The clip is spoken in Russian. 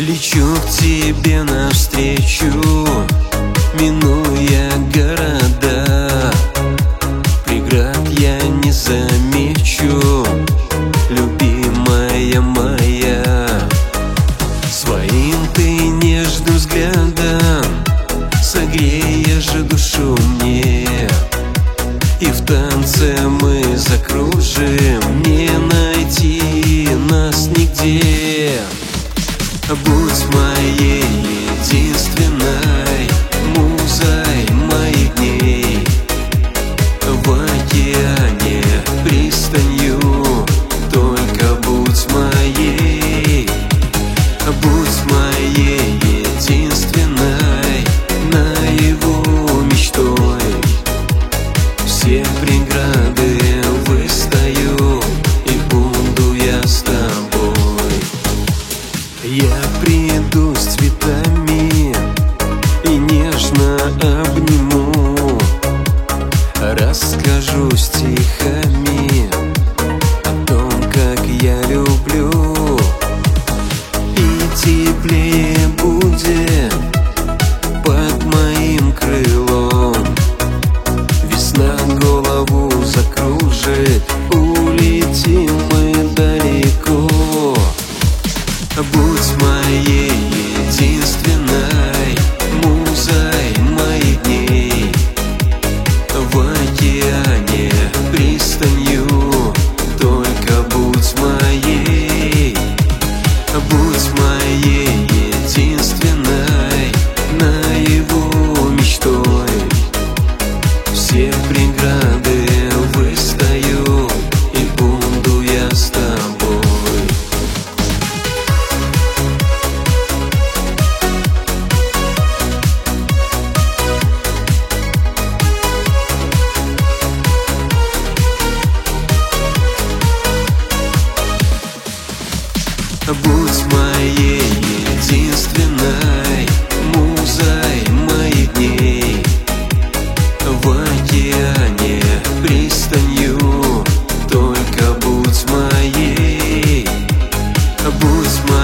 Лечу к тебе навстречу, минуя города. Преград я не замечу, любимая моя. Своим ты нежным взглядом согреешь душу мне, и в танце мы закружим, не найти нас нигде. Будь моей единственной музой моих дней, в океане пристанью, только будь моей. Будь моей единственной, наяву мечтой. Все преграды выстою, и буду я с тобой. Я приду с цветами и нежно обниму, расскажу стихами о том, как я люблю. И теплее будет под моим крылом, весна голову закружит, улетим мы далеко. Будь моей единственной музой моих дней, в океане пристанью, только будь моей. Будь моей единственной, наяву мечтой. Все преграды выстою, и буду я с тобой. Будь моей единственной музой моих дней, в океане пристанью, только будь моей. Будь моей.